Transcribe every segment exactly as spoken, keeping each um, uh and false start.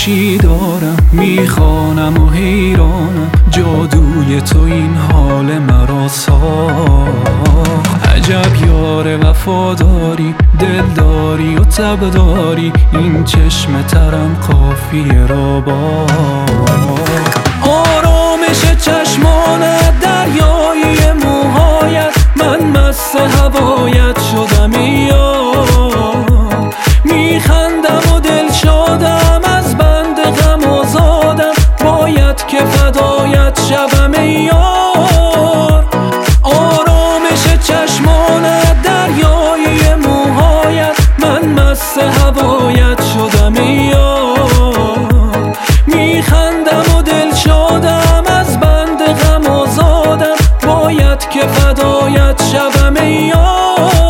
چی دارم میخوانم و حیرانم، جادوی تو این حال مرا ساخت. عجب یار وفاداری، دلداری و تبداری، این چشم ترم کافیه را با آرامش چشمانت، دریایی موهایت، من مست هوایت شدم ای یار. میخندم و دل شادم، از بند غم آزادم، باید که فدایت شوم ای یار. آرامش چشمانت، دریایی موهایت، من مست هوایت شدم ای یار. میخندم و دل شادم، از بند غم آزادم، باید که فدایت شوم ای یار.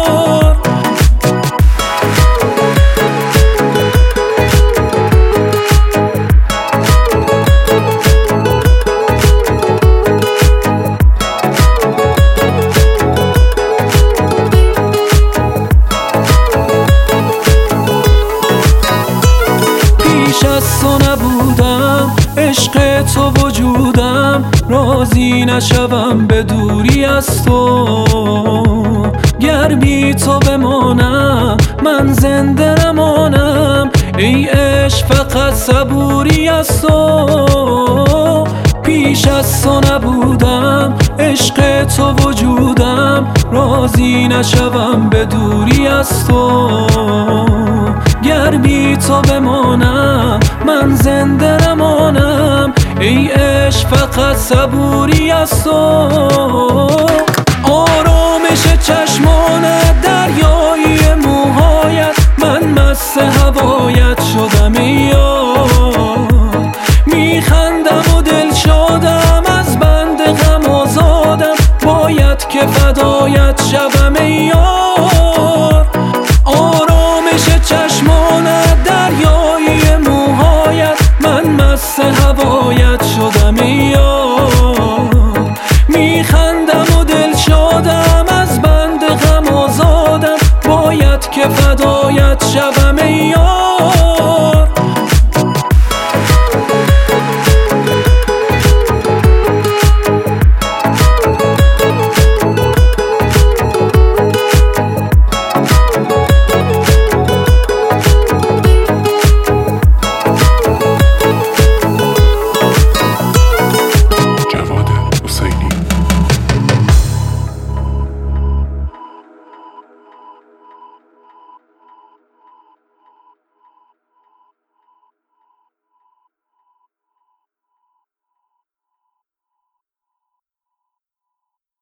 از تو نبودم، عشق تو وجودم، راضی نشوم به دوری از تو. گر بی تو بمانم من زنده نمانم، ای عشق فقط صبوری از تو. پیش از تو نبودم، عشق تو وجودم، راضی نشوم به دوری از تو. گر بی تو بمانم من زنده نمانم، ای عشق فقط صبوری از تو. آرامش چشمانت، دریایی موهایت، من مست هوایت شدم ای یار. میخندم و دل شادم، از بند غم آزادم، باید که فدایت شوم ای یار. آرامش چشمانت، دریایی موهایت، من مست هوایت شدم ای یار. میخندم و دل شادم، از بند غم آزادم، باید که فدایت شوم